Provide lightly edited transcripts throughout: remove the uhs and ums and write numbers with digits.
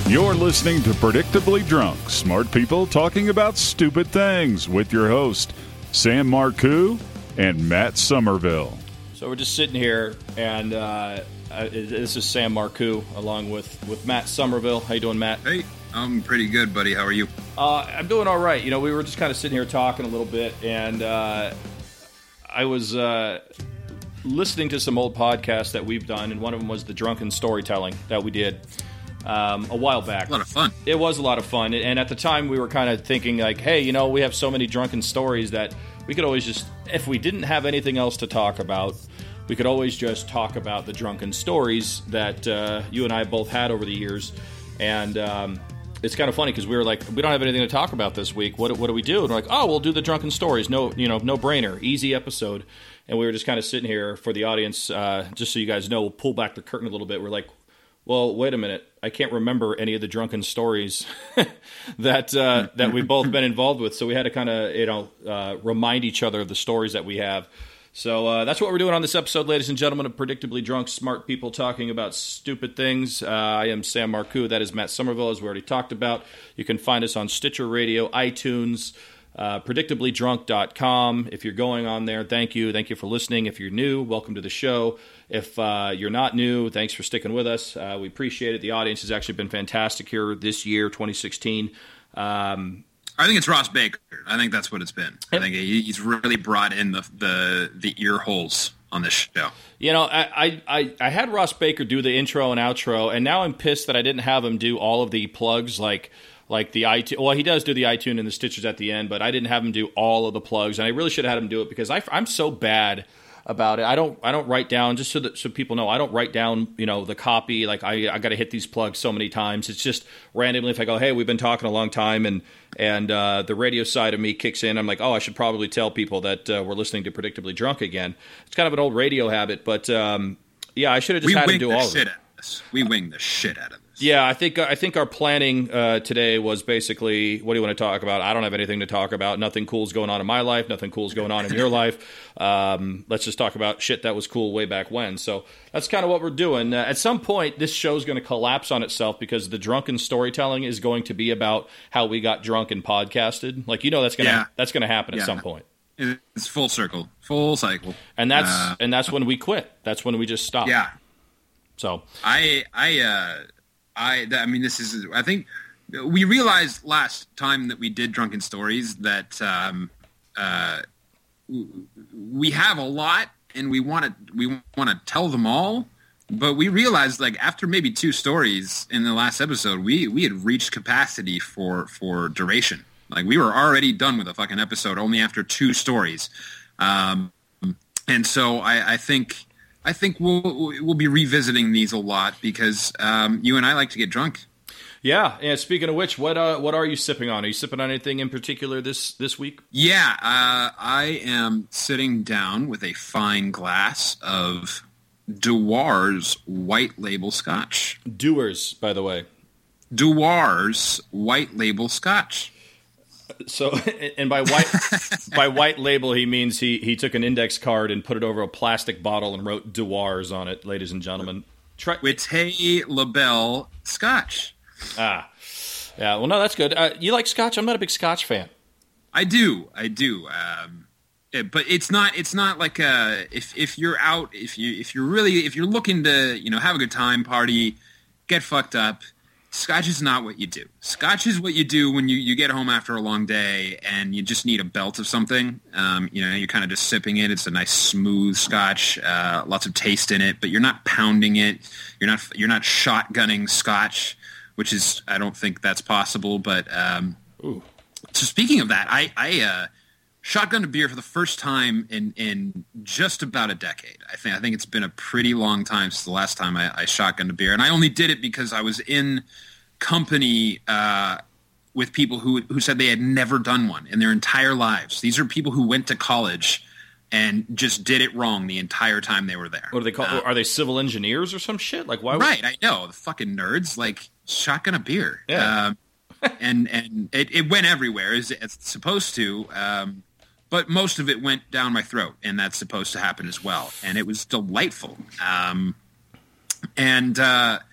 You're listening to Predictably Drunk, smart people talking about stupid things with your host, Sam Marcoux and Matt Somerville. So we're just sitting here, and this is Sam Marcoux along with Matt Somerville. How you doing, Matt? Hey, I'm pretty good, buddy. How are you? I'm doing all right. You know, we were just kind of sitting here talking a little bit, and I was listening to some old podcasts that we've done, and one of them was the drunken storytelling that we did a while back. A lot of fun. It was a lot of fun, and at the time we were kind of thinking like, hey, you know, we have so many drunken stories that we could always just, if we didn't have anything else to talk about, we could always just talk about the drunken stories that you and I both had over the years. And it's kind of funny because we were like, we don't have anything to talk about this week. What do we do? And we're like, oh, we'll do the drunken stories. No brainer, easy episode. And we were just kind of sitting here for the audience, just so you guys know, we'll pull back the curtain a little bit. We're like, well, wait a minute. I can't remember any of the drunken stories that we've both been involved with. So we had to kind of, remind each other of the stories that we have. So that's what we're doing on this episode, ladies and gentlemen, of Predictably Drunk, smart people talking about stupid things. I am Sam Marcoux. That is Matt Somerville, as we already talked about. You can find us on Stitcher Radio, iTunes, predictablydrunk.com. If you're going on there, thank you. Thank you for listening. If you're new, welcome to the show. If you're not new, thanks for sticking with us. We appreciate it. The audience has actually been fantastic here this year, 2016. I think it's Ross Baker. I think that's what it's been. I think he's really brought in the ear holes on this show. You know, I had Ross Baker do the intro and outro, and now I'm pissed that I didn't have him do all of the plugs like the iTunes. Well, he does do the iTunes and the Stitchers at the end, but I didn't have him do all of the plugs, and I really should have had him do it because I'm so bad about it. I don't write down, just so people know, I don't write down, the copy. Like I got to hit these plugs so many times. It's just randomly if I go, hey, we've been talking a long time, and the radio side of me kicks in. I'm like, oh, I should probably tell people that we're listening to Predictably Drunk again. It's kind of an old radio habit, but yeah, I should have just had him do all of it. We wing the shit out of this. Yeah, I think our planning today was basically, what do you want to talk about? I don't have anything to talk about. Nothing cool's going on in my life. Nothing cool's going on in your life. Let's just talk about shit that was cool way back when. So that's kind of what we're doing. At some point, this show's going to collapse on itself because the drunken storytelling is going to be about how we got drunk and podcasted. Like, that's going to happen at some point. It's full circle, full cycle, and that's when we quit. That's when we just stop. Yeah. So I mean, this is, I think we realized last time that we did Drunken Stories that we have a lot and we want to tell them all, but we realized like after maybe 2 stories in the last episode, we had reached capacity for duration. Like we were already done with a fucking episode only after 2 stories. And so I think we'll be revisiting these a lot because you and I like to get drunk. Yeah, and speaking of which, what are you sipping on? Are you sipping on anything in particular this week? Yeah, I am sitting down with a fine glass of Dewar's White Label Scotch. Dewar's, by the way. Dewar's White Label Scotch. So, and by white label, he means he took an index card and put it over a plastic bottle and wrote Dewar's on it, ladies and gentlemen. Witay Label Scotch. Ah, yeah. Well, no, that's good. You like Scotch? I'm not a big Scotch fan. I do. But it's not like if you're out, if you're looking to have a good time, party, get fucked up. Scotch is not what you do. Scotch is what you do when you get home after a long day and you just need a belt of something. You're kind of just sipping it. It's a nice smooth Scotch, lots of taste in it, but you're not pounding it. You're not shotgunning Scotch, which is, I don't think that's possible. But so speaking of that, I shotgunned a beer for the first time in just about a decade. I think it's been a pretty long time since the last time I shotgunned a beer, and I only did it because I was in company with people who said they had never done one in their entire lives. These are people who went to college and just did it wrong the entire time they were there. What do they call? Are they civil engineers or some shit? Like why? Right, I know, the fucking nerds. Like shotgun a beer. Yeah. And it went everywhere as it's supposed to. But most of it went down my throat, and that's supposed to happen as well. And it was delightful.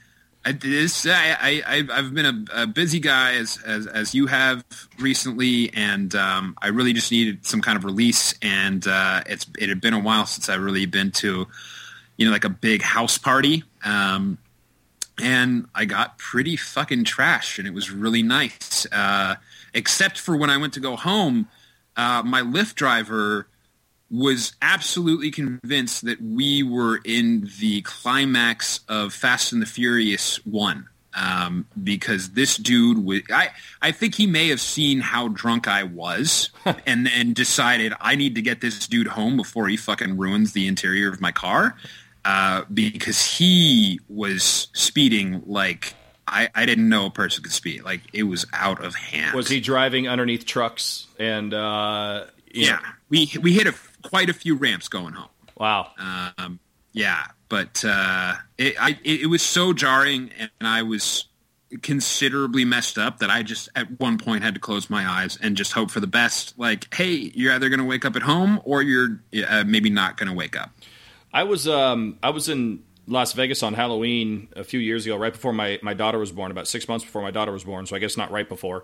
I've been a busy guy as you have recently, and I really just needed some kind of release. And it had been a while since I really been to, like a big house party. And I got pretty fucking trashed, and it was really nice. Except for when I went to go home, my Lyft driver was absolutely convinced that we were in the climax of Fast and the Furious 1. Because this dude I think he may have seen how drunk I was and decided I need to get this dude home before he fucking ruins the interior of my car. Because he was speeding like I didn't know a person could speed. Like, it was out of hand. Was he driving underneath trucks? And yeah, we hit quite a few ramps going home. Wow. Yeah, but it was so jarring, and I was considerably messed up that I just at one point had to close my eyes and just hope for the best. Like, hey, you're either going to wake up at home or you're maybe not going to wake up. I was in Las Vegas on Halloween a few years ago, right before my daughter was born, about 6 months before my daughter was born, so I guess not right before.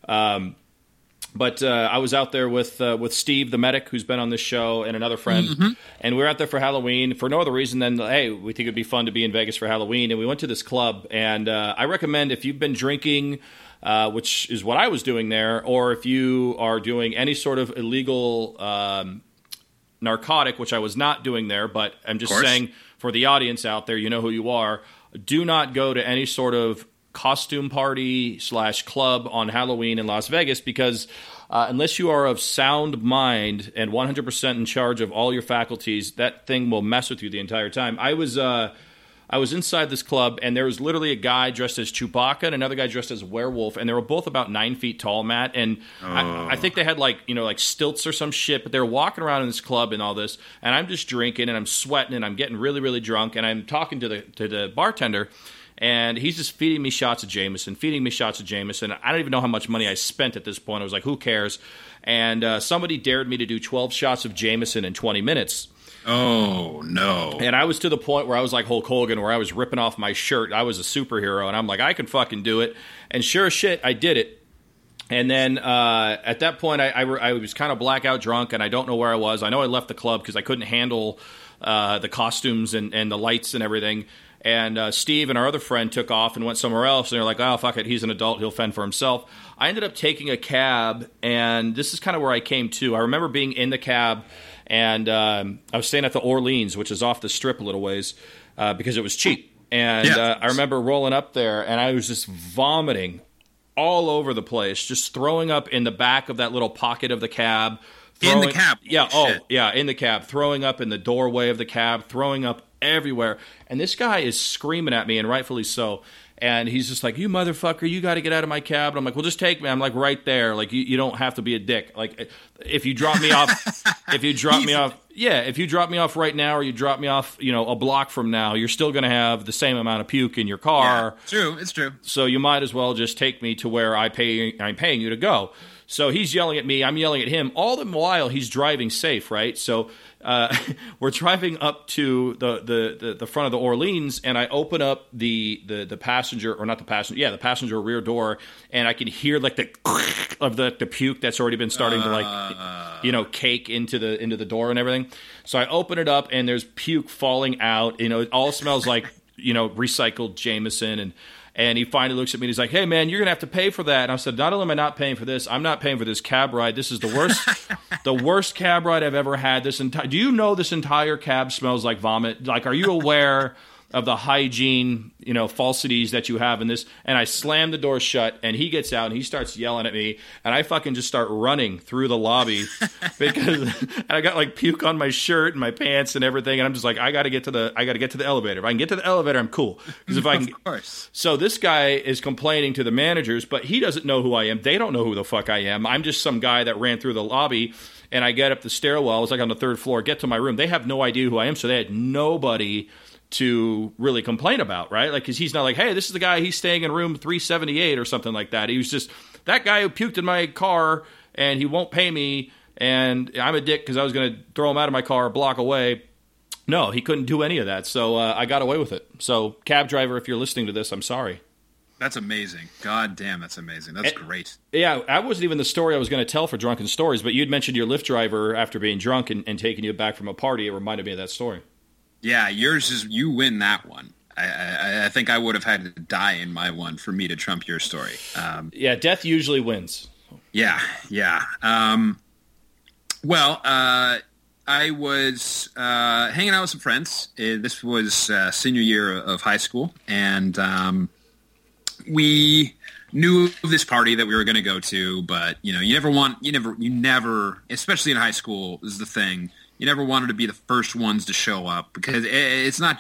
But I was out there with Steve, the medic, who's been on this show, and another friend. Mm-hmm. And we were out there for Halloween for no other reason than, hey, we think it'd be fun to be in Vegas for Halloween. And we went to this club. And I recommend, if you've been drinking, which is what I was doing there, or if you are doing any sort of illegal narcotic, which I was not doing there, but I'm just saying for the audience out there, you know who you are, do not go to any sort of costume party / club on Halloween in Las Vegas, because unless you are of sound mind and 100% in charge of all your faculties, that thing will mess with you the entire time. I was inside this club, and there was literally a guy dressed as Chewbacca and another guy dressed as a werewolf, and they were both about 9 feet tall, Matt. And I think they had like stilts or some shit, but they were walking around in this club and all this, and I'm just drinking and I'm sweating and I'm getting really, really drunk, and I'm talking to the bartender. And he's just feeding me shots of Jameson. I don't even know how much money I spent at this point. I was like, who cares? And somebody dared me to do 12 shots of Jameson in 20 minutes. Oh, no. And I was to the point where I was like Hulk Hogan, where I was ripping off my shirt. I was a superhero, and I'm like, I can fucking do it. And sure as shit, I did it. And then at that point, I was kind of blackout drunk, and I don't know where I was. I know I left the club because I couldn't handle the costumes and the lights and everything. And Steve and our other friend took off and went somewhere else. And they're like, oh, fuck it. He's an adult. He'll fend for himself. I ended up taking a cab, and this is kind of where I came to. I remember being in the cab, and I was staying at the Orleans, which is off the strip a little ways, because it was cheap. And I remember rolling up there, and I was just vomiting all over the place, just throwing up in the back of that little pocket of the cab. In the cab? Yeah, in the cab. Throwing up in the doorway of the cab, throwing up everywhere. And this guy is screaming at me, and rightfully so. And he's just like, you motherfucker, you got to get out of my cab. And I'm like, well, just take me. I'm like, right there. Like, you don't have to be a dick. Like, if you drop me off, if you drop me off right now, or you drop me off, a block from now, you're still going to have the same amount of puke in your car. Yeah, true. It's true. So you might as well just take me to where I'm paying you to go. So he's yelling at me, I'm yelling at him. All the while, he's driving safe, right? So we're driving up to the front of the Orleans, and I open up the passenger, or not the passenger, the passenger rear door, and I can hear like the of the puke that's already been starting to cake into the door and everything. So I open it up, and there's puke falling out. It all smells like recycled Jameson. And he finally looks at me and he's like, hey, man, you're going to have to pay for that. And I said, not only am I not paying for this, I'm not paying for this cab ride. This is the worst cab ride I've ever had. Do you know this entire cab smells like vomit? Like, are you aware of the hygiene, falsities that you have in this? And I slam the door shut, and he gets out and he starts yelling at me, and I fucking just start running through the lobby because I got like puke on my shirt and my pants and everything, and I'm just like, I got to get to the elevator. If I can get to the elevator, I'm cool. Because if I can, of course. So this guy is complaining to the managers, but he doesn't know who I am. They don't know who the fuck I am. I'm just some guy that ran through the lobby. And I get up the stairwell. I was like on the third floor. Get to my room. They have no idea who I am, so they had nobody to really complain about, right? Like, because he's not like, hey, this is the guy, he's staying in room 378 or something like that. He was just that guy who puked in my car, and he won't pay me, and I'm a dick because I was going to throw him out of my car a block away. No, he couldn't do any of that, so I got away with it. So, cab driver, if you're listening to this, I'm sorry. That's amazing. God damn, that's amazing. That's great. Yeah, that wasn't even the story I was going to tell for Drunken Stories, but you'd mentioned your Lyft driver after being drunk and taking you back from a party. It reminded me of that story. Yeah, yours is, you win that one. I think I would have had to die in my one for me to trump your story. Yeah, death usually wins. Yeah. I was hanging out with some friends. This was senior year of high school, and we knew of this party that we were going to go to. But you never, especially in high school, is the thing. You never wanted to be the first ones to show up because it's not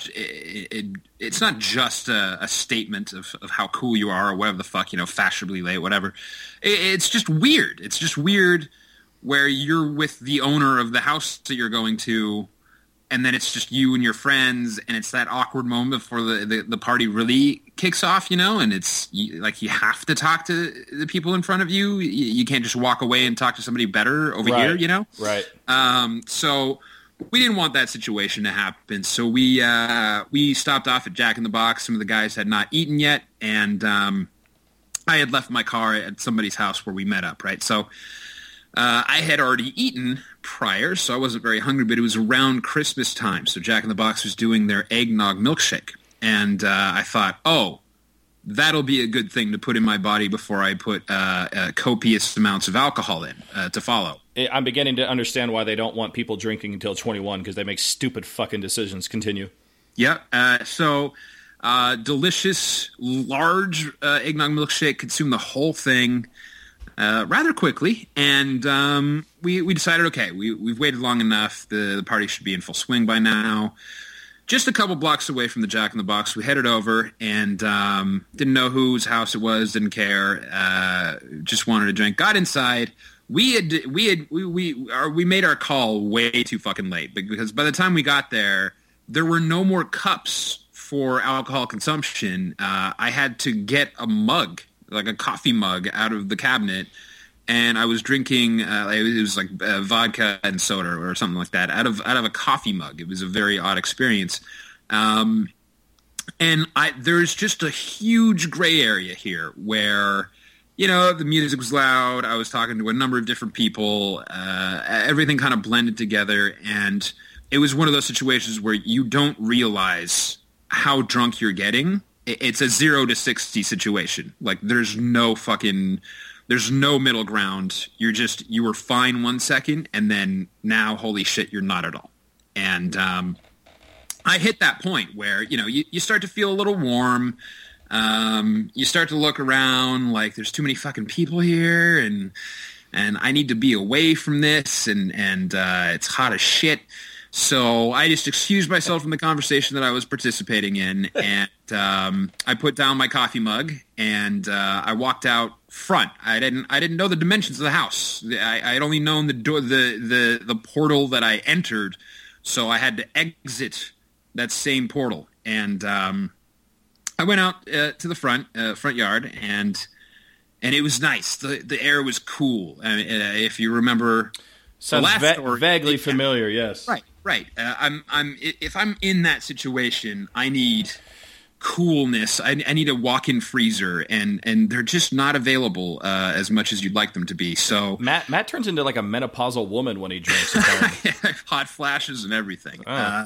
just a statement of how cool you are or whatever the fuck, fashionably late, whatever. It's just weird. It's just weird where you're with the owner of the house that you're going to, and then it's just you and your friends, and it's that awkward moment before the party really kicks off, and it's like you have to talk to the people in front of you. You can't just walk away and talk to somebody better over here, Right. So we didn't want that situation to happen. So we stopped off at Jack in the Box. Some of the guys had not eaten yet, and I had left my car at somebody's house where we met up, right? So I had already eaten prior, so I wasn't very hungry, but it was around Christmas time. So Jack in the Box was doing their eggnog milkshake. And I thought, that'll be a good thing to put in my body before I put copious amounts of alcohol in to follow. I'm beginning to understand why they don't want people drinking until 21, because they make stupid fucking decisions. Continue. Yep. Delicious, large eggnog milkshake. Consume the whole thing rather quickly. And we decided, okay, we've waited long enough. The party should be in full swing by now. Just a couple blocks away from the Jack in the Box, we headed over and didn't know whose house it was, didn't care, just wanted to drink. Got inside. We made our call way too fucking late because by the time we got there were no more cups for alcohol consumption. I had to get a mug, like a coffee mug, out of the cabinet. And I was drinking, it was like vodka and soda or something like that, out of a coffee mug. It was a very odd experience. And there's just a huge gray area here where, the music was loud. I was talking to a number of different people. Everything kind of blended together. And it was one of those situations where you don't realize how drunk you're getting. It's a 0 to 60 situation. Like there's no middle ground. You were fine 1 second, and then now, holy shit, you're not at all. And I hit that point where, you start to feel a little warm. You start to look around like there's too many fucking people here, and I need to be away from this, and it's hot as shit. So I just excused myself from the conversation that I was participating in, and I put down my coffee mug, and I walked out front. I didn't know the dimensions of the house. I had only known the door, the portal that I entered, so I had to exit that same portal. And I went out to the front yard, and it was nice. The air was cool. I mean, if you remember, sounds vaguely familiar. Yes, right. If I'm in that situation, I need coolness. I need a walk-in freezer, and they're just not available as much as you'd like them to be. So Matt turns into like a menopausal woman when he drinks. Hot flashes and everything. Oh.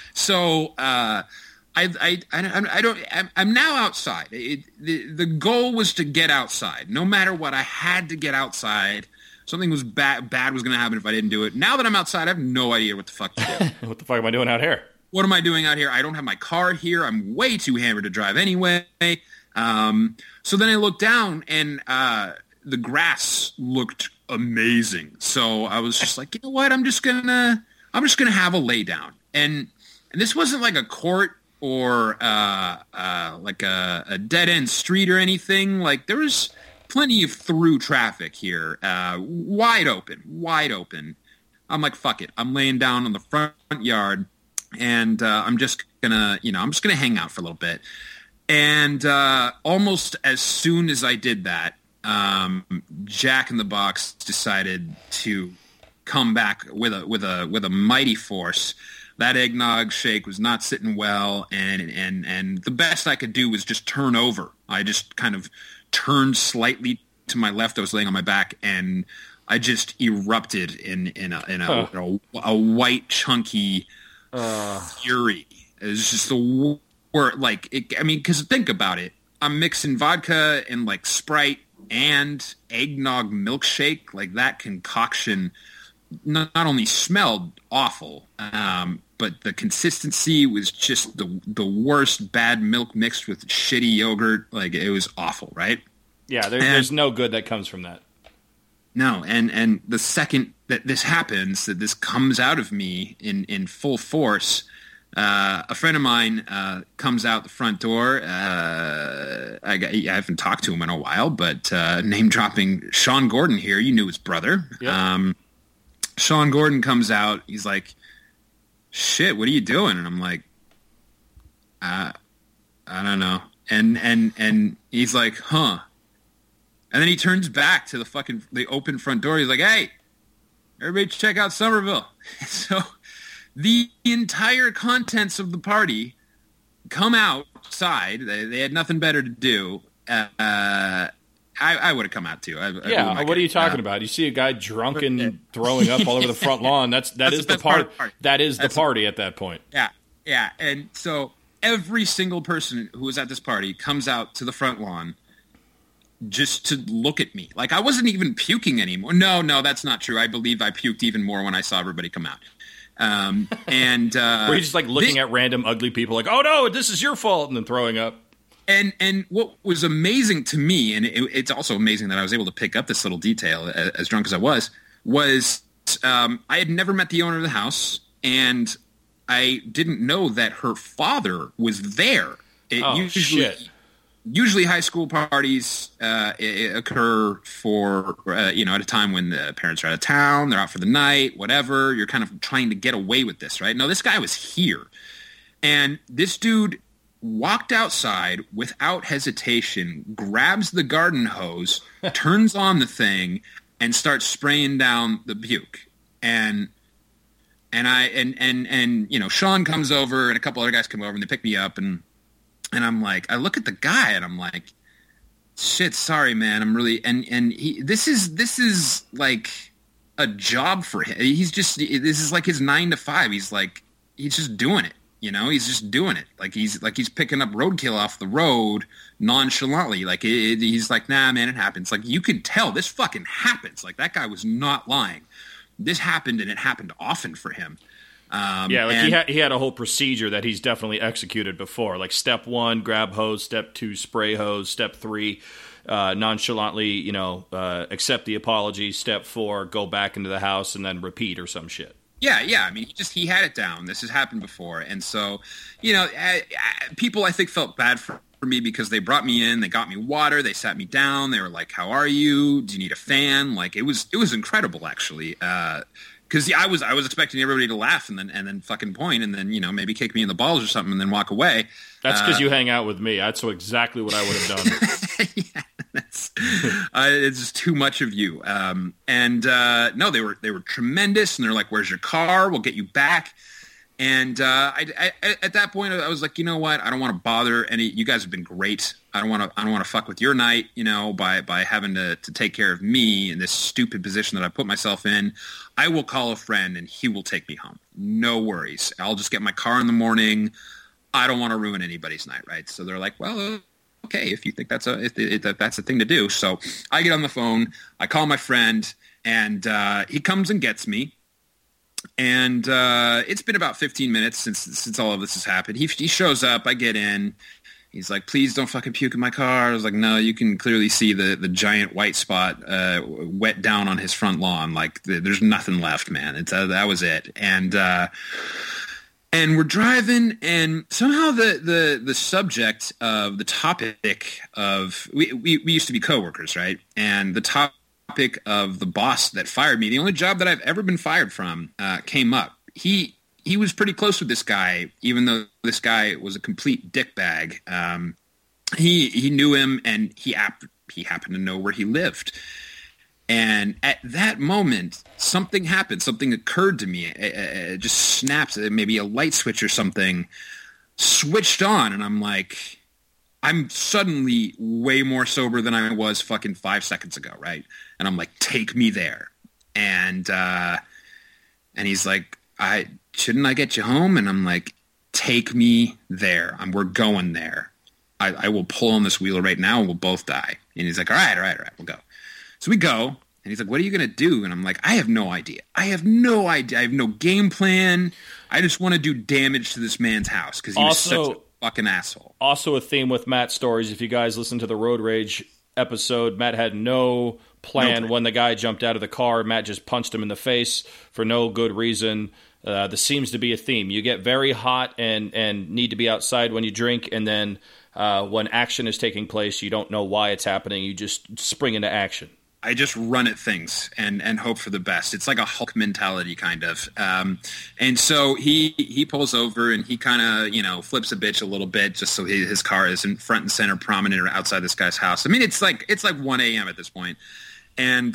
I'm now outside. The goal was to get outside. No matter what, I had to get outside. Something was bad was going to happen if I didn't do it. Now that I'm outside, I have no idea what the fuck to do. What the fuck am I doing out here? What am I doing out here? I don't have my car here. I'm way too hammered to drive anyway. So then I looked down, and the grass looked amazing. So I was just like, you know what? I'm just gonna have a lay down. And this wasn't like a court or like a dead end street or anything. Like there was plenty of through traffic here, wide open. I'm like, fuck it. I'm laying down on the front yard, and I'm just gonna hang out for a little bit. And almost as soon as I did that, Jack in the Box decided to come back with a mighty force. That eggnog shake was not sitting well, and the best I could do was just turn over. I just kind of turned slightly to my left. I was laying on my back, and I just erupted in a white chunky fury. It was just the word. Because think about it. I'm mixing vodka and like Sprite and eggnog milkshake. Like that concoction not only smelled awful, but the consistency was just the worst. Bad milk mixed with shitty yogurt. Like it was awful, right? Yeah, there's no good that comes from that. No, and the second that this happens, that this comes out of me in full force, a friend of mine comes out the front door. I haven't talked to him in a while, but name dropping Sean Gordon here. You knew his brother. Yep. Sean Gordon comes out. He's like, "Shit, what are you doing?" And I'm like, I don't know. And he's like, "Huh." And then he turns back to the open front door. He's like, "Hey, everybody check out Somerville." So the entire contents of the party come outside. They had nothing better to do. I would have come out too. What are you talking about? You see a guy drunk and throwing up all over the front lawn. That is the party. That is the party at that point. Yeah. And so every single person who was at this party comes out to the front lawn just to look at me. Like I wasn't even puking anymore. No, that's not true. I believe I puked even more when I saw everybody come out. Were you just like looking at random ugly people like, "Oh no, this is your fault," and then throwing up? And what was amazing to me, and it's also amazing that I was able to pick up this little detail as drunk as I was I had never met the owner of the house, and I didn't know that her father was there. Usually high school parties occur for, at a time when the parents are out of town, they're out for the night, whatever. You're kind of trying to get away with this, right? No, this guy was here. And this dude walked outside without hesitation, grabs the garden hose, turns on the thing, and starts spraying down the puke. And Sean comes over, and a couple other guys come over, and they pick me up, and I'm like, I look at the guy, and I'm like, shit, sorry, man, I'm really, this is like a job for him. This is like his 9 to 5. He's just doing it. He's just doing it. Like he's picking up roadkill off the road nonchalantly. Like he's like, nah, man, it happens. Like you can tell this fucking happens. Like that guy was not lying. This happened, and it happened often for him. He had a whole procedure that he's definitely executed before. Like step 1, grab hose. Step 2, spray hose. Step 3, nonchalantly, accept the apology. Step 4, go back into the house and then repeat or some shit. Yeah. I mean, he had it down. This has happened before. And so, people I think felt bad for me because they brought me in, they got me water, they sat me down, they were like, "How are you? Do you need a fan?" Like it was incredible actually. Because I was expecting everybody to laugh and then fucking point and then maybe kick me in the balls or something and then walk away. That's because you hang out with me. That's exactly what I would have done. Yeah, it's just too much of you. No, they were tremendous, and they're like, "Where's your car? We'll get you back." And I at that point I was like, you know what? I don't want to bother any. You guys have been great. I don't want to fuck with your night, by having to take care of me in this stupid position that I put myself in. I will call a friend and he will take me home. No worries. I'll just get my car in the morning. I don't want to ruin anybody's night, right? So they're like, well, okay, if you think that's that's a thing to do. So I get on the phone, I call my friend, and he comes and gets me. And it's been about 15 minutes since all of this has happened. He shows up, I get in. He's like, "Please don't fucking puke in my car." I was like, "No, you can clearly see the giant white spot wet down on his front lawn. Like there's nothing left, man. That was it." And we're driving, and somehow the subject of the topic of we used to be coworkers, right? And the topic of the boss that fired me, the only job that I've ever been fired from, came up. He was pretty close with this guy, even though this guy was a complete dickbag. He knew him, and he happened to know where he lived. And at that moment, something happened. Something occurred to me. It just snapped. Maybe a light switch or something switched on. And I'm like, I'm suddenly way more sober than I was fucking 5 seconds ago, right? And I'm like, take me there. And he's like, shouldn't I get you home? And I'm like, take me there. We're going there. I will pull on this wheel right now and we'll both die. And he's like, all right, we'll go. So we go, and he's like, what are you going to do? And I'm like, I have no idea. I have no game plan. I just want to do damage to this man's house because he was such a fucking asshole. Also a theme with Matt's stories. If you guys listen to the Road Rage episode, Matt had no plan when the guy jumped out of the car. Matt just punched him in the face for no good reason. This seems to be a theme. You get very hot and need to be outside when you drink, and then when action is taking place, you don't know why it's happening. You just spring into action. I just run at things and hope for the best. It's like a Hulk mentality, kind of. And so he pulls over and he kind of, flips a bitch a little bit just so his car isn't front and center prominent or outside this guy's house. I mean, it's like 1 a.m. at this point. And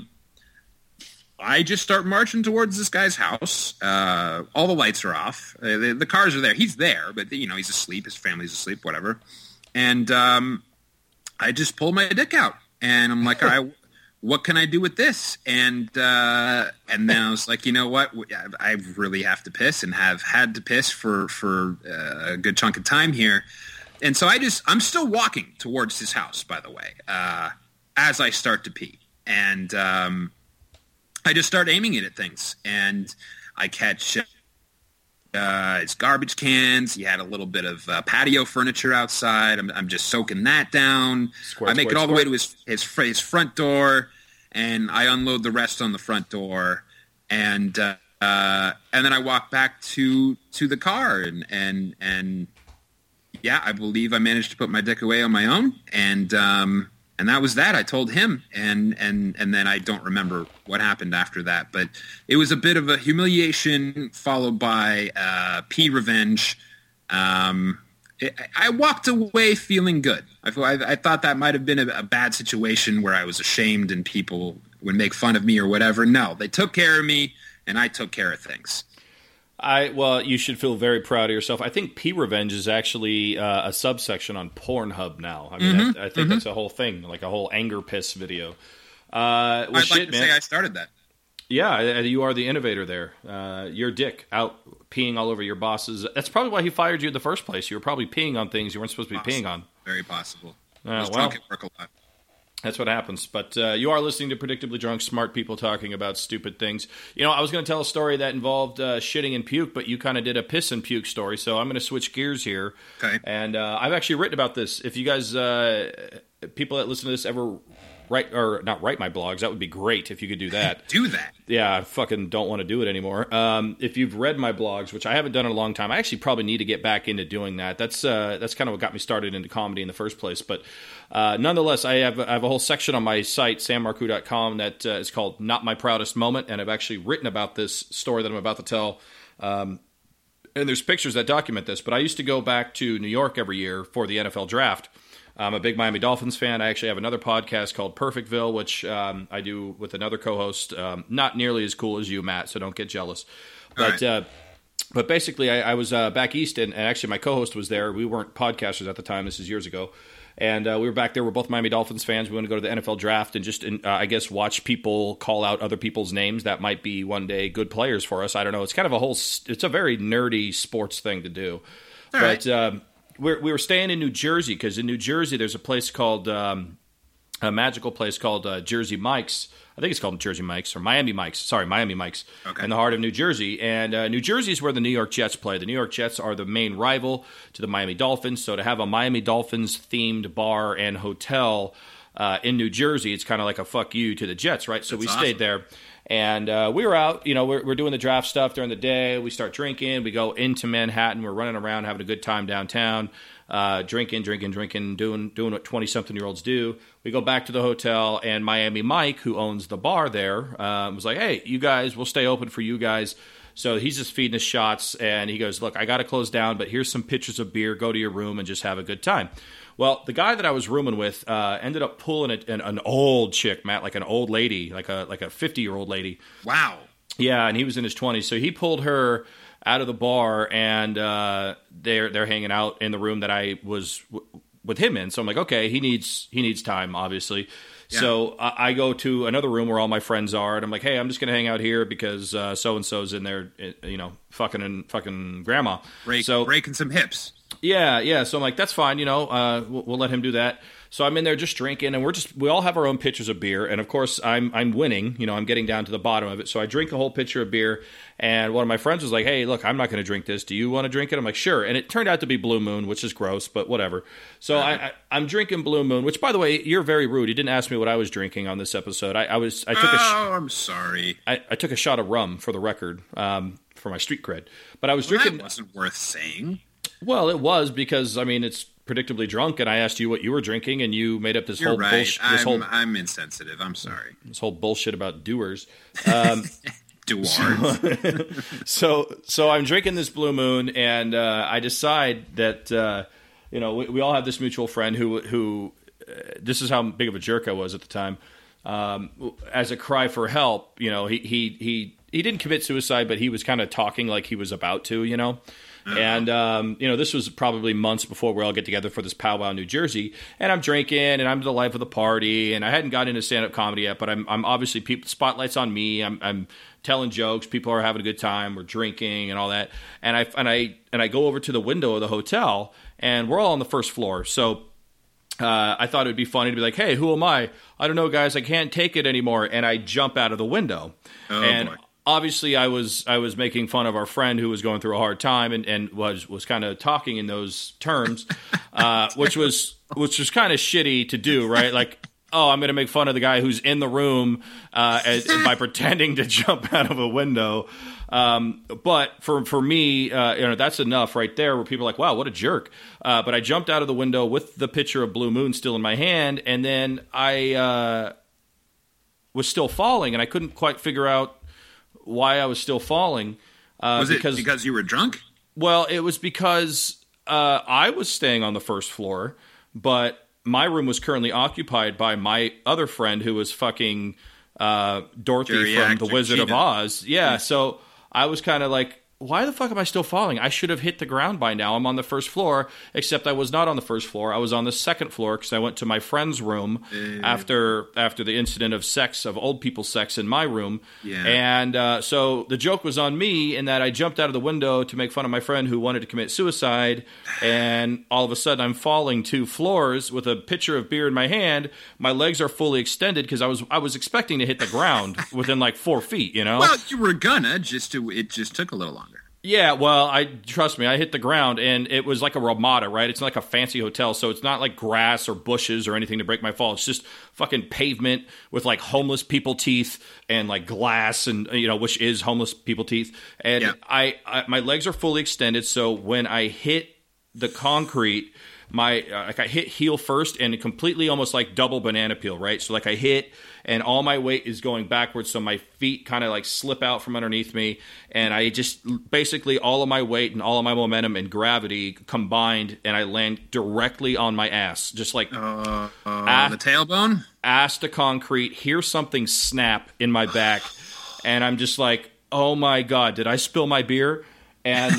I just start marching towards this guy's house. All the lights are off. The cars are there. He's there, but, he's asleep. His family's asleep, whatever. And I just pull my dick out. And I'm like, all right, what can I do with this? And then I was like, you know what? I really have to piss and have had to piss for a good chunk of time here. And so I'm still walking towards his house, by the way, as I start to pee. And I just start aiming it at things. And I catch his garbage cans. He had a little bit of patio furniture outside. I'm just soaking that down. I make it all the way to his front door, and I unload the rest on the front door, and then I walk back to the car, and yeah, I believe I managed to put my dick away on my own, and that was that. I told him, and then I don't remember what happened after that, but it was a bit of a humiliation followed by pee revenge. I walked away feeling good. I thought that might have been a bad situation where I was ashamed and people would make fun of me or whatever. No, they took care of me, and I took care of things. Well, you should feel very proud of yourself. I think Pee Revenge is actually a subsection on Pornhub now. I mean, I think that's a whole thing, like a whole anger piss video. I'd like to say I started that. Yeah, you are the innovator there. Your dick out peeing all over your bosses. That's probably why he fired you in the first place. You were probably peeing on things you weren't supposed to be peeing on. Very possible. I was drunk at work a lot. That's what happens. But you are listening to Predictably Drunk, smart people talking about stupid things. I was going to tell a story that involved shitting and puke, but you kind of did a piss and puke story, so I'm going to switch gears here. Okay. And I've actually written about this. If you guys, people that listen to this ever not write my blogs, that would be great if you could do that. Do that. Yeah, I fucking don't want to do it anymore. If you've read my blogs, which I haven't done in a long time, I actually probably need to get back into doing that. That's kind of what got me started into comedy in the first place. But nonetheless, I have a whole section on my site, sammarku.com, that is called Not My Proudest Moment, and I've actually written about this story that I'm about to tell. And there's pictures that document this. But I used to go back to New York every year for the NFL draft. I'm a big Miami Dolphins fan. I actually have another podcast called Perfectville, which I do with another co-host. Not nearly as cool as you, Matt, so don't get jealous. But basically, I was back east, and actually my co-host was there. We weren't podcasters at the time. This is years ago. And we were back there. We're both Miami Dolphins fans. We want to go to the NFL draft and just, I guess, watch people call out other people's names that might be one day good players for us. I don't know. It's kind of it's a very nerdy sports thing to do. All right. We were staying in New Jersey because in New Jersey there's a place called a magical place called Jersey Mike's. I think it's called Jersey Mike's or Miami Mike's. Sorry, Miami Mike's. Okay. In the heart of New Jersey. And New Jersey is where the New York Jets play. The New York Jets are the main rival to the Miami Dolphins. So to have a Miami Dolphins themed bar and hotel in New Jersey, it's kind of like a fuck you to the Jets, right? So we stayed there. And we were out, we're doing the draft stuff during the day. We start drinking. We go into Manhattan. We're running around having a good time downtown, drinking, doing what 20-something-year-olds do. We go back to the hotel, and Miami Mike, who owns the bar there, was like, hey, you guys, we'll stay open for you guys. So he's just feeding us shots, and he goes, look, I got to close down, but here's some pitchers of beer. Go to your room and just have a good time. Well, the guy that I was rooming with ended up pulling an old chick, Matt, like an old lady, like a 50-year-old lady. Wow. Yeah, and he was in his 20s. So he pulled her out of the bar, and they're hanging out in the room that I was with him in. So I'm like, okay, he needs time, obviously. Yeah. So I go to another room where all my friends are, and I'm like, hey, I'm just going to hang out here because so-and-so's in there, fucking grandma. Breaking some hips. Yeah. So I'm like, that's fine, we'll let him do that. So I'm in there just drinking, and we all have our own pitchers of beer, and of course I'm winning. I'm getting down to the bottom of it. So I drink a whole pitcher of beer, and one of my friends was like, hey, look, I'm not going to drink this. Do you want to drink it? I'm like, sure. And it turned out to be Blue Moon, which is gross, but whatever. So I'm drinking Blue Moon, which, by the way, you're very rude. You didn't ask me what I was drinking on this episode. I'm sorry. I took a shot of rum for the record, for my street cred, but I was drinking. That wasn't worth saying. Well, it was because it's predictably drunk, and I asked you what you were drinking, and you made up this whole bullshit. I'm insensitive. I'm sorry. This whole bullshit about doers. Doers. So I'm drinking this Blue Moon, and I decide that we all have this mutual friend who this is how big of a jerk I was at the time. As a cry for help, he didn't commit suicide, but he was kind of talking like he was about to, And, this was probably months before we all get together for this powwow in New Jersey. And I'm drinking, and I'm the life of the party. And I hadn't gotten into stand-up comedy yet, but I'm obviously spotlight's on me. I'm telling jokes. People are having a good time. We're drinking and all that. And I go over to the window of the hotel, and we're all on the first floor. So I thought it would be funny to be like, hey, who am I? I don't know, guys. I can't take it anymore. And I jump out of the window. Oh, boy. Obviously, I was making fun of our friend who was going through a hard time and was kind of talking in those terms, which was kind of shitty to do, right? Like, oh, I'm going to make fun of the guy who's in the room by pretending to jump out of a window. But for me, that's enough right there where people are like, wow, what a jerk. But I jumped out of the window with the pitcher of Blue Moon still in my hand, and then I was still falling, and I couldn't quite figure out why I was still falling. Was it because you were drunk? Well, it was because I was staying on the first floor, but my room was currently occupied by my other friend who was fucking Dorothy from The Wizard of Oz. Yeah, so I was kind of like, why the fuck am I still falling? I should have hit the ground by now. I'm on the first floor, except I was not on the first floor. I was on the second floor because I went to my friend's room after the incident of old people sex in my room. Yeah. And so the joke was on me in that I jumped out of the window to make fun of my friend who wanted to commit suicide, and all of a sudden I'm falling 2 floors with a pitcher of beer in my hand. My legs are fully extended because I was expecting to hit the ground within like 4 feet, Well, you were gonna, it just took a little longer. Yeah, well, trust me, I hit the ground, and it was like a Ramada, right? It's not like a fancy hotel, so it's not like grass or bushes or anything to break my fall. It's just fucking pavement with like homeless people teeth and like glass, and which is homeless people teeth. And yeah. I my legs are fully extended, so when I hit the concrete, I hit heel first and completely almost like double banana peel, right? So like I hit and all my weight is going backwards, so my feet kind of like slip out from underneath me, and I just basically all of my weight and all of my momentum and gravity combined, and I land directly on my ass, just like the tailbone, ass to concrete. Hear something snap in my back, and I'm just like, oh my god, did I spill my beer? And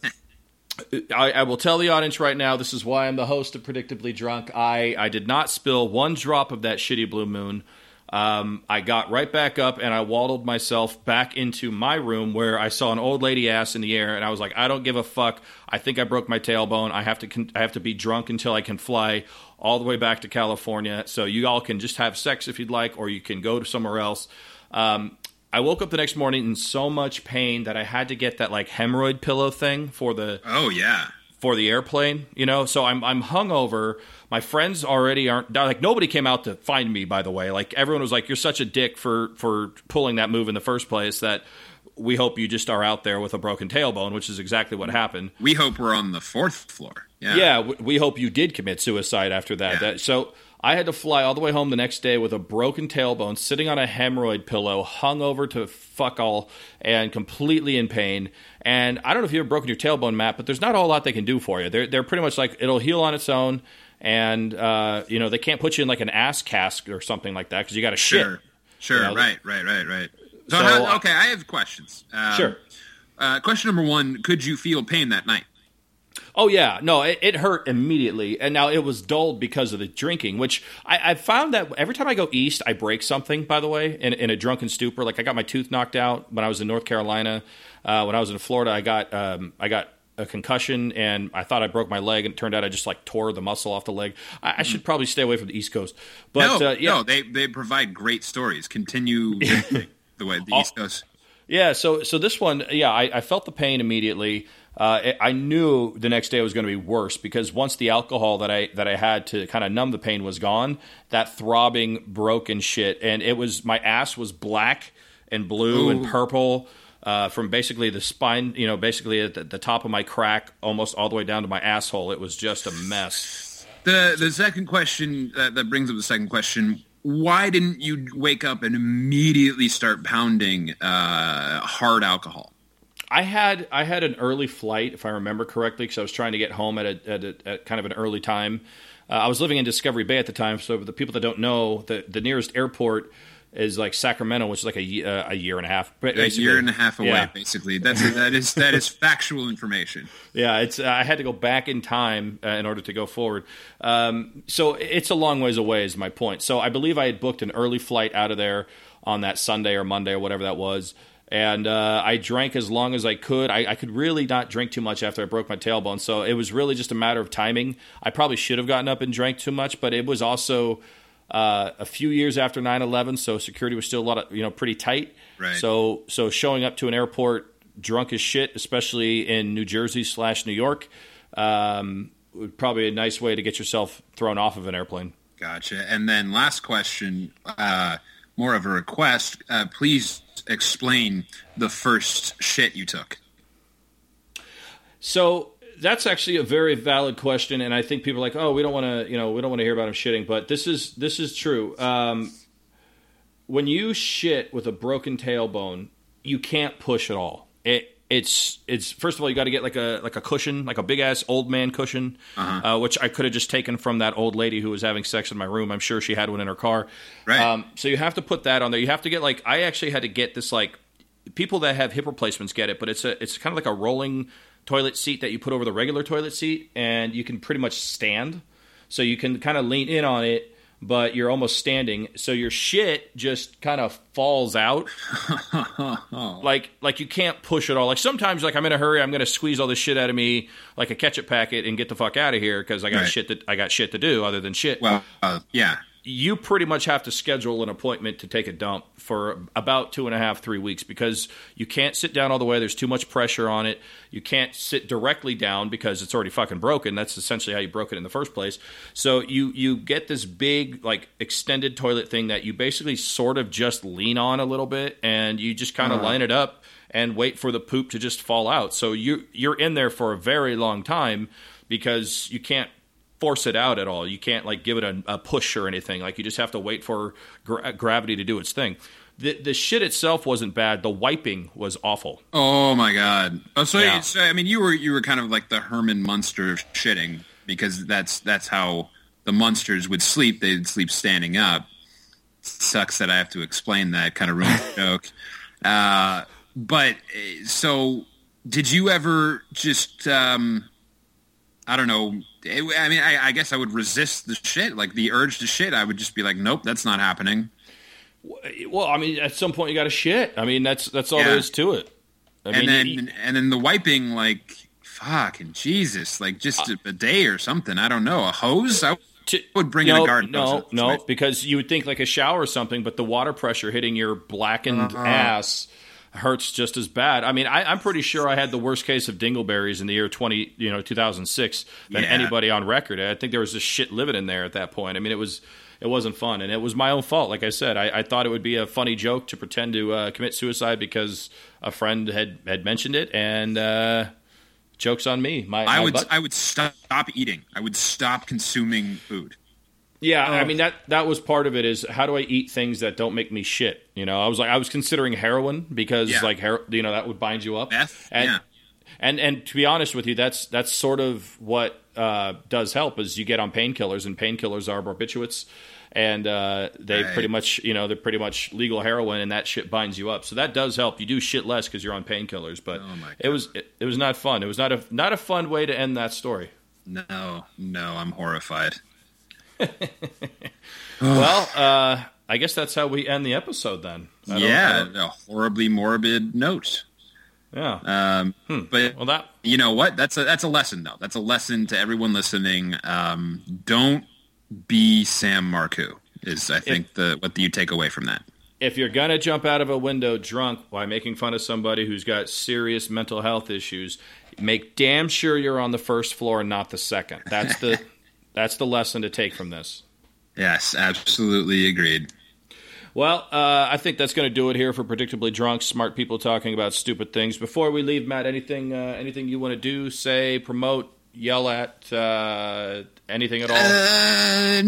I will tell the audience right now, this is why I'm the host of Predictably Drunk. I did not spill one drop of that shitty Blue Moon. I got right back up and I waddled myself back into my room where I saw an old lady ass in the air, and I was like, I don't give a fuck. I think I broke my tailbone. I have to be drunk until I can fly all the way back to California. So you all can just have sex if you'd like, or you can go to somewhere else. I woke up the next morning in so much pain that I had to get that like hemorrhoid pillow thing for the airplane, So I'm hungover. My friends already aren't like, nobody came out to find me, by the way. Like everyone was like, you're such a dick for pulling that move in the first place that we hope you just are out there with a broken tailbone, which is exactly what happened. We hope we're on the 4th floor. Yeah, we hope you did commit suicide after that. Yeah. So I had to fly all the way home the next day with a broken tailbone, sitting on a hemorrhoid pillow, hung over to fuck all, and completely in pain. And I don't know if you've ever broken your tailbone, Matt, but there's not a whole lot they can do for you. They're pretty much like, it'll heal on its own, and they can't put you in like an ass cast or something like that because you got to shit. Sure, right. So I have questions. Sure. Question number one, could you feel pain that night? Oh, yeah. No, it hurt immediately. And now it was dulled because of the drinking, which I found that every time I go east, I break something, by the way, in a drunken stupor. Like I got my tooth knocked out when I was in North Carolina. When I was in Florida, I got a concussion, and I thought I broke my leg, and it turned out I just like tore the muscle off the leg. I should probably stay away from the East Coast. But no, they provide great stories. Continue the way the East Coast. Yeah, so this one, I felt the pain immediately. I knew the next day was going to be worse because once the alcohol that I had to kind of numb the pain was gone, that throbbing, broken shit, and my ass was black and blue and purple from basically the spine, basically at the top of my crack, almost all the way down to my asshole. It was just a mess. The second question that brings up the second question. Why didn't you wake up and immediately start pounding hard alcohol? I had an early flight, if I remember correctly, because I was trying to get home at kind of an early time. I was living in Discovery Bay at the time, so the people that don't know, the nearest airport is like Sacramento, which is like a year and a half. A year and a half away, basically. That is factual information. Yeah, I had to go back in time in order to go forward. So it's a long ways away is my point. So I believe I had booked an early flight out of there on that Sunday or Monday or whatever that was. And I drank as long as I could. I could really not drink too much after I broke my tailbone. So it was really just a matter of timing. I probably should have gotten up and drank too much, but it was also a few years after 9/11, so security was still pretty tight. Right. So showing up to an airport drunk as shit, especially in New Jersey / New York, probably a nice way to get yourself thrown off of an airplane. Gotcha. And then last question, more of a request. Please explain the first shit you took. So that's actually a very valid question, and I think people are like, "Oh, we don't want to hear about him shitting." But this is true. When you shit with a broken tailbone, you can't push at all. It's first of all, you got to get like a cushion, like a big ass old man cushion, which I could have just taken from that old lady who was having sex in my room. I'm sure she had one in her car. Right. So you have to put that on there. You have to get I actually had to get this people that have hip replacements get it, but it's kind of like a rolling toilet seat that you put over the regular toilet seat, and you can pretty much stand. So you can kind of lean in on it, but you're almost standing. So your shit just kind of falls out. like you can't push it all. Like sometimes I'm in a hurry, I'm going to squeeze all this shit out of me like a ketchup packet and get the fuck out of here because I got shit to do other than shit. Well, yeah. You pretty much have to schedule an appointment to take a dump for about 2.5, 3 weeks because you can't sit down all the way. There's too much pressure on it. You can't sit directly down because it's already fucking broken. That's essentially how you broke it in the first place. So you get this big extended toilet thing that you basically sort of just lean on a little bit, and you just kind of line it up and wait for the poop to just fall out. So you're in there for a very long time because you can't force it out at all. You can't give it a push or anything. You just have to wait for gravity to do its thing. The shit itself wasn't bad. The wiping was awful. Oh my god. Oh, so, yeah. So I mean, you were kind of like the Herman Munster of shitting because that's how the Munsters would sleep. They'd sleep standing up. Sucks that I have to explain that. Kind of ruins the joke. But so did you ever just I don't know. I mean, I guess I would resist the shit, the urge to shit. I would just be like, nope, that's not happening. Well, I mean, at some point you got to shit. I mean, that's all there is to it. And then the wiping, fucking Jesus, just a day or something. I don't know, a hose. I would bring in a garden hose. No, because you would think a shower or something, but the water pressure hitting your blackened ass hurts just as bad. I mean, I'm pretty sure I had the worst case of dingleberries in the year 2006 than anybody on record. I think there was just shit living in there at that point. I mean, it wasn't fun, and it was my own fault. Like I said, I thought it would be a funny joke to pretend to commit suicide because a friend had mentioned it, and joke's on me. I would stop eating. I would stop consuming food. Yeah, I mean that was part of it. Is how do I eat things that don't make me shit? You know, I was considering heroin because that would bind you up. Meth? And to be honest with you, that's sort of what does help is you get on painkillers, and painkillers are barbiturates, and they're pretty much legal heroin, and that shit binds you up. So that does help. You do shit less because you're on painkillers, but it was not fun. It was not a fun way to end that story. No, I'm horrified. Well, I guess that's how we end the episode then. A horribly morbid note. Yeah. But you know what? That's a lesson, though. That's a lesson to everyone listening. Don't be Sam Marcoux is, I think, what you take away from that. If you're going to jump out of a window drunk by making fun of somebody who's got serious mental health issues, make damn sure you're on the first floor and not the second. That's the lesson to take from this. Yes, absolutely agreed. Well, I think that's going to do it here for Predictably Drunk, smart people talking about stupid things. Before we leave, Matt, anything you want to do, say, promote, yell at, anything at all?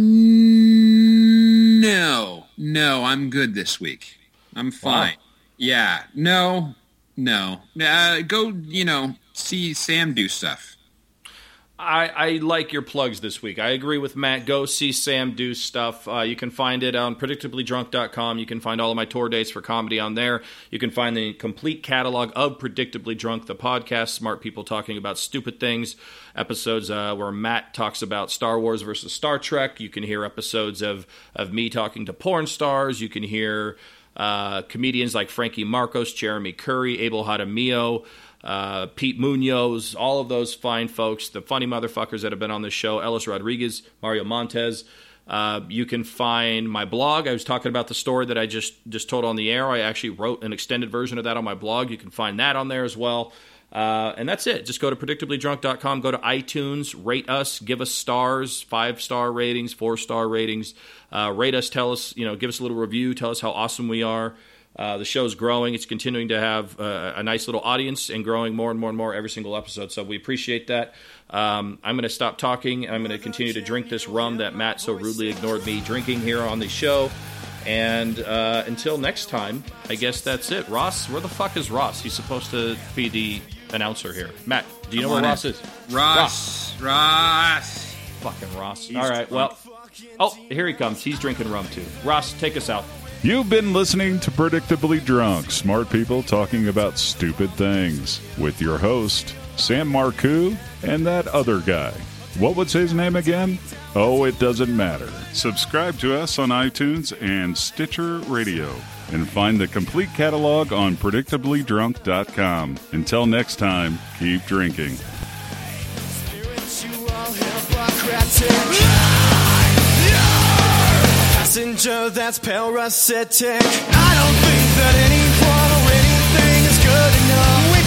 No, I'm good this week. I'm fine. Wow. Yeah, no. Go, see Sam do stuff. I like your plugs this week. I agree with Matt. Go see Sam do stuff. You can find it on predictablydrunk.com. You can find all of my tour dates for comedy on there. You can find the complete catalog of Predictably Drunk, the podcast, smart people talking about stupid things, episodes where Matt talks about Star Wars versus Star Trek. You can hear episodes of me talking to porn stars. You can hear comedians like Frankie Marcos, Jeremy Curry, Abel Jaramillo, Pete Munoz, all of those fine folks, the funny motherfuckers that have been on this show, Ellis Rodriguez, Mario Montez. You can find my blog. I was talking about the story that I just told on the air. I actually wrote an extended version of that on my blog. You can find that on there as well. And that's it. Just go to predictablydrunk.com, go to iTunes, rate us, give us stars, 5-star ratings, 4-star ratings. Rate us, tell us, give us a little review, tell us how awesome we are. The show's growing. It's continuing to have a nice little audience and growing more and more and more every single episode. So we appreciate that. I'm going to stop talking. I'm going to continue to drink this rum that Matt so rudely ignored me drinking here on the show. And until next time, I guess that's it. Ross, where the fuck is Ross? He's supposed to be the announcer here. Matt, do you know where Ross is? Ross. Fucking Ross. All right, well. Oh, here he comes. He's drinking rum, too. Ross, take us out. You've been listening to Predictably Drunk, smart people talking about stupid things, with your host, Sam Marcoux, and that other guy. What was his name again? Oh, it doesn't matter. Subscribe to us on iTunes and Stitcher Radio, and find the complete catalog on predictablydrunk.com. Until next time, keep drinking. Passenger that's parasitic. I don't think that anyone or anything is good enough.